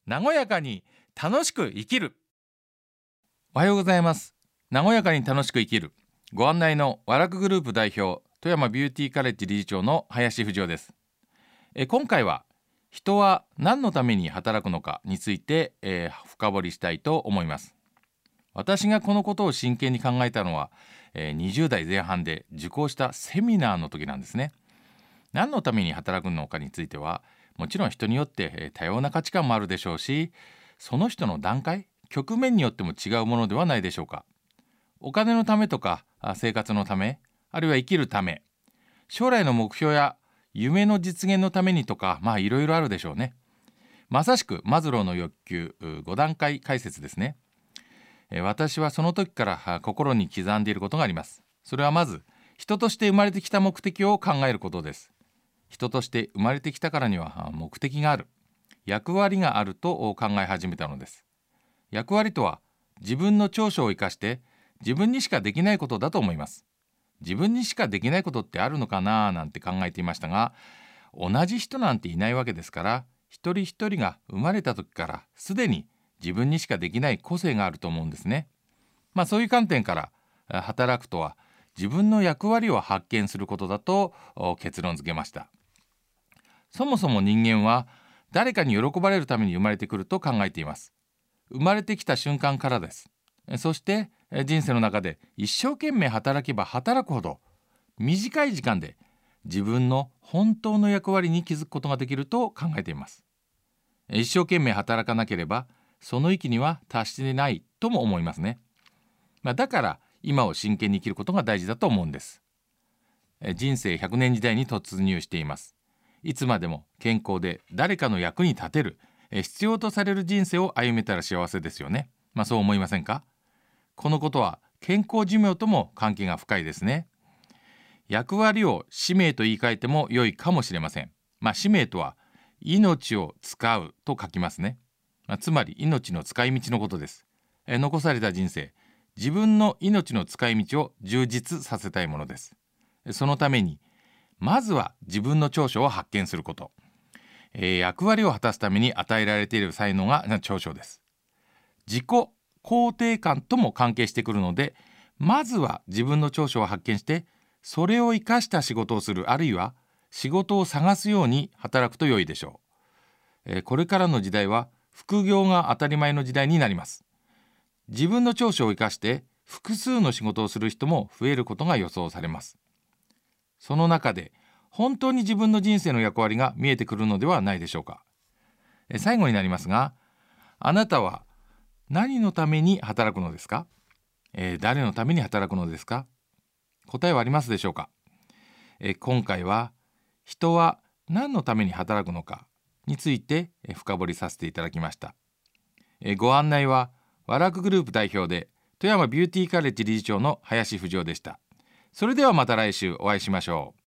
和やかに楽しく生きる。おはようございます。和やかに楽しく生きるご案内の和楽グループ代表、富山ビューティーカレッジ理事長の林富士夫です。今回は人は何のために働くのかについて、深掘りしたいと思います。私がこのことを真剣に考えたのは、20代前半で受講したセミナーの時なんですね。何のために働くのかについてはもちろん人によって多様な価値観もあるでしょうし、その人の段階、局面によっても違うものではないでしょうか。お金のためとか生活のため、あるいは生きるため、将来の目標や夢の実現のためにとか、いろいろあるでしょうね。まさしくマズローの欲求5段階解説ですね。私はその時から心に刻んでいることがあります。それはまず人として生まれてきた目的を考えることです。人として生まれてきたからには目的がある、役割があると考え始めたのです。役割とは自分の長所を生かして自分にしかできないことだと思います。自分にしかできないことってあるのかななんて考えていましたが、同じ人なんていないわけですから、一人一人が生まれた時からすでに自分にしかできない個性があると思うんですね。そういう観点から働くとは自分の役割を発見することだと結論付けました。そもそも人間は誰かに喜ばれるために生まれてくると考えています。生まれてきた瞬間からです。そして人生の中で一生懸命働けば働くほど短い時間で自分の本当の役割に気づくことができると考えています。一生懸命働かなければその域には達していないとも思いますね。だから今を真剣に生きることが大事だと思うんです。人生100年時代に突入しています。いつまでも健康で誰かの役に立てる、必要とされる人生を歩めたら幸せですよね。そう思いませんか？このことは健康寿命とも関係が深いですね。役割を使命と言い換えても良いかもしれません。使命とは命を使うと書きますね。つまり命の使い道のことです。残された人生、自分の命の使い道を充実させたいものです。そのためにまずは自分の長所を発見すること、役割を果たすために与えられている才能が長所です。自己肯定感とも関係してくるので、まずは自分の長所を発見してそれを生かした仕事をする、あるいは仕事を探すように働くと良いでしょう。これからの時代は副業が当たり前の時代になります。自分の長所を生かして複数の仕事をする人も増えることが予想されます。その中で本当に自分の人生の役割が見えてくるのではないでしょうか。最後になりますが、あなたは何のために働くのですか？誰のために働くのですか？答えはありますでしょうか？今回は人は何のために働くのかについて深掘りさせていただきました。ご案内は和楽グループ代表で富山ビューティーカレッジ理事長の林富士夫でした。それではまた来週お会いしましょう。